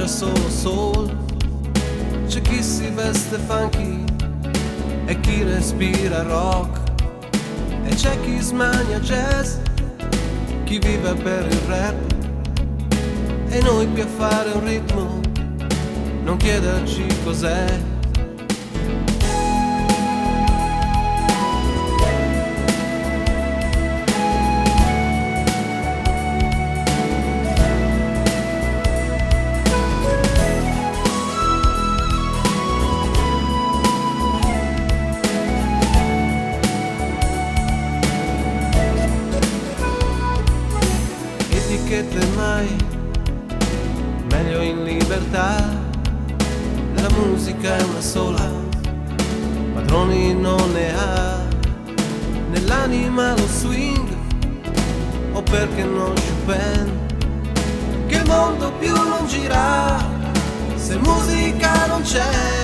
mangia solo soul, c'è chi si veste funky e chi respira rock, e c'è chi smania jazz, chi vive per il rap. E noi qui a fare un ritmo, non chiederci cos'è. Etichette mai, meglio in libertà. La musica è una sola, padroni non ne ha. Nell'anima lo swing, o perché no Chopin, che il mondo più non gira se musica non c'è.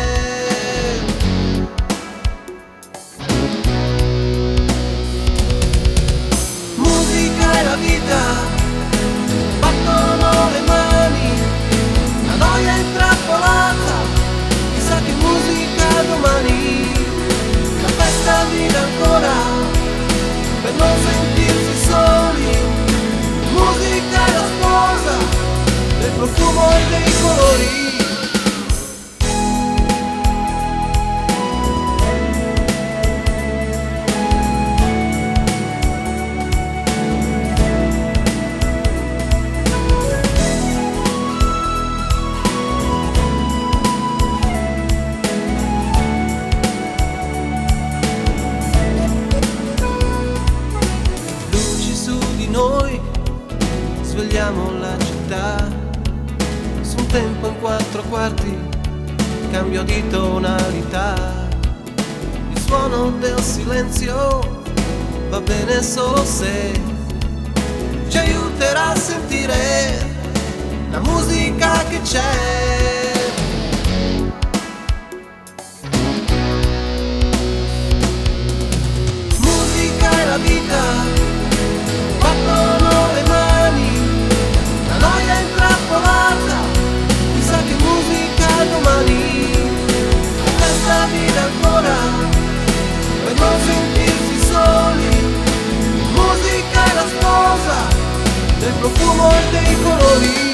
Musica è la vita, battono le mani, la noia è intrappolata, chissà che musica domani. La festa vive ancora, per non sentirsi soli. Musica è la sposa, del profumo e dei colori. Noi svegliamo la città su un tempo in 4/4, cambio di tonalità. Il suono del silenzio va bene solo se ci aiuterà a sentire la musica che c'è. Musica è la vita, battono le mani, la noia è intrappolata, chissà che musica domani. La festa vive ancora, per non sentirsi soli. Musica è la sposa, del profumo e dei colori.